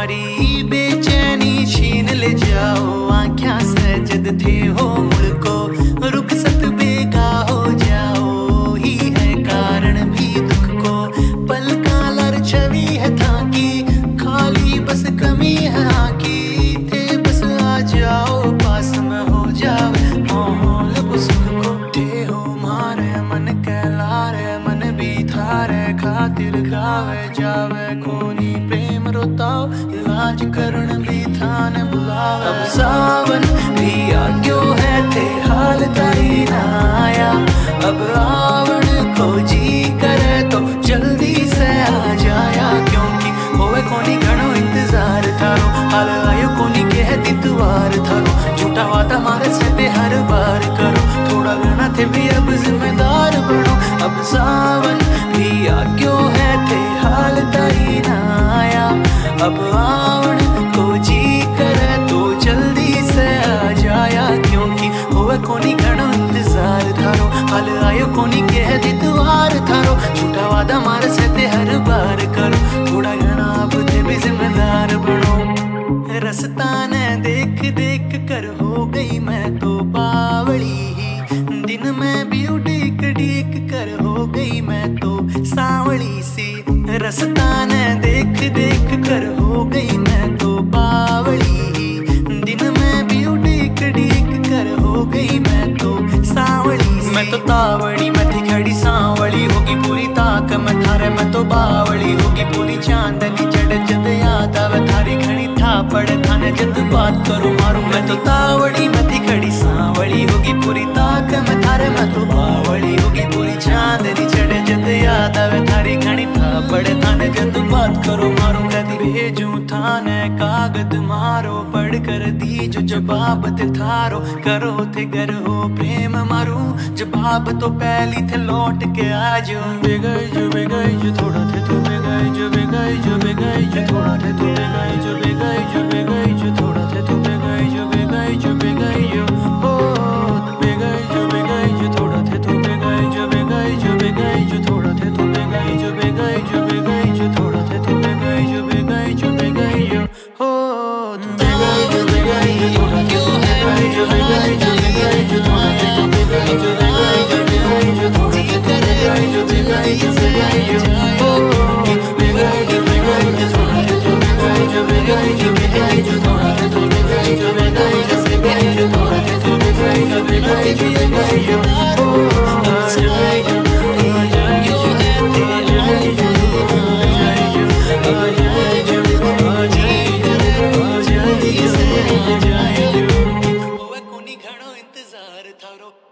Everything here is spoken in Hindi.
मारी बेचैनी छीन ले जाओ आँख्या सजद थे हो मुड़को रुखसत बेगा हो जाओ ही है कारण भी दुख को पलका लर छवि है थाकी खाली बस कमी है आकी थे बस आ जाओ पास में हो जाओ लब सुख को थे हो मारे मन कहलारे मन भी थारे खातिर गावे जावे कोनी प्रेम रोताओ इलाज करण भी थान बुलावे अब सावन भी आग्यो है थे हाल ताई ना आया अब आवण को जी करे तो जल्दी से आ जाया क्योंकि होवे कोनी घणो इंतजार थारो हाल आयो कोनी कह दितवार थारो झूठा वादा मारे से हर बार करो थोड़ा घना थे भी अब जिम्मेदार बनो अब सावन भी आग्यो है थे हाल ताई ना आया अब आवण को जी करे तो जल्दी से आ जाया क्योंकि होवे कोनी घणो इंतजार थारो हाल आयो कोनी कह दितवार थारो झूठा वादा मार से हर बार करो थोड़ा घना अब थे भी जिम्मेदार बनो रस्ता ने देख देख कर हो गई मैं तो बावली दिन में भी उड़ीक डीक कर हो गई मैं तो सांवली सी रस्ता ने देख देख कर हो गई मैं तो बावली दिन में भी उड़ीक डीक कर हो गई मैं तो सांवली सी मैं तो तावड़ी मैं थी खड़ी सांवली होगी पूरी ताक मैं थारे मैं तो बावली होगी पूरी चांदनी चढ़ जद याद आवे थारी घड़ी था पड़े थाने जद बात करो मारू मैं तो तावड़ी मैं थी खड़ी सांवली होगी पूरी ताक मैं थारे मैं तो बावली होगी पूरी चांदनी चढ़े जद याद आवे थारी घड़ी था पड़े थाने जद बात करो मारू कदी भेजू थाने कागज मारो पढ़ कर दी जो जवाब थे थारो करो थे गर हो प्रेम मारू जवाब तो पहली थे लौट के आजो बेगई जो थोड़ा थे तो बेगई जो थोड़ा थे तो बेगई जो थोड़ा थे तो बेगई जो हो बेगई जो थोड़ा थे तो बेगई जो थोड़ा थे तो बेगई जो थोड़ा थे तो बेगई जो हो बेगई जो थोड़ा थे तो बेगई जो थोड़ा थे तो बेगई जो थोड़ा थे तो बेगई जो थोड़ा थे तो बेगई जो हो बेगई जो थोड़ा थे तो बेगई जो थोड़ा थे तो बेगई जो थोड़ा थे तो बेगई जो हो कोनी घणो इंतजार थारो।